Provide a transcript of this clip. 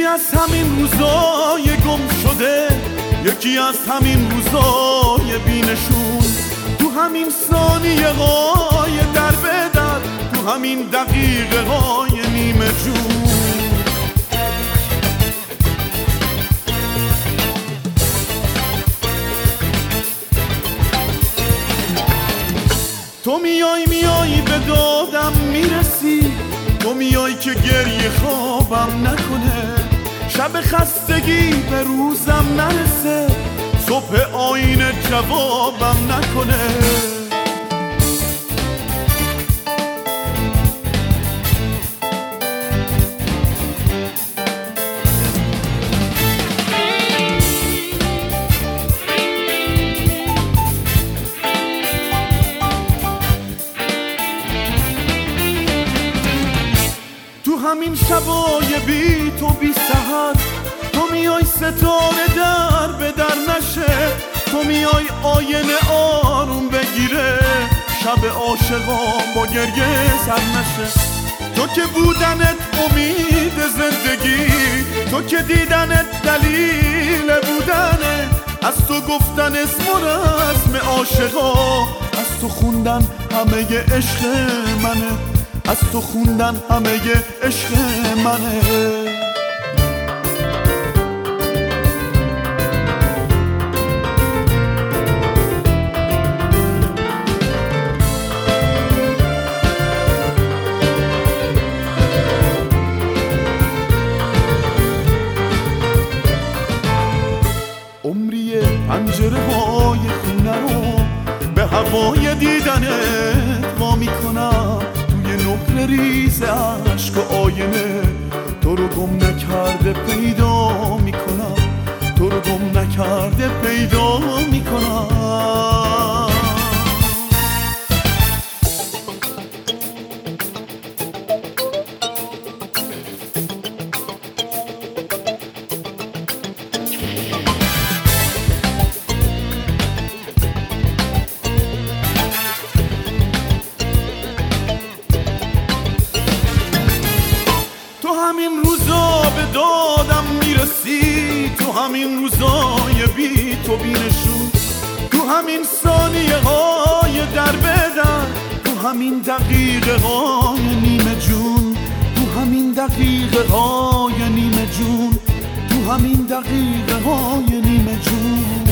از همین روزای گم شده، یکی از همین روزای بینشون، تو همین ثانیه های در به در، تو همین دقیقه های نیمه جون. تو میای به دادم میرسی، تو میای که گریه خوابم نکنه، شب خستگی به روزم نرسه، صبح آینه جوابم نکنه. تو همین شبای بی تو بی سحر، تو میای ستاره در به در نشه، تو میای آینه آروم بگیره، شب عاشقان با گریه سر نشه. تو که بودنت امید زندگی، تو که دیدنت دلیل بودنه، از تو گفتن اسم و رسم عاشقا، از تو خوندن همه عشق منه، از تو خوندن همه عشق منه. عمری پنجره های خونه رو به هوای دیدنت وا میکنم، توی نقل ریز عشق و آینه تو رو گم نکرده پیدا میکنم، تو رو گم نکرده پیدا میکنم. همین روزا به دادم میرسی، تو همین روزای بی تو بینشون، تو همین ثانیه های در به در، تو همین دقیقه های نیمه جون، تو همین دقیقه های نیمه جون، تو همین دقیقه های نیمه جون.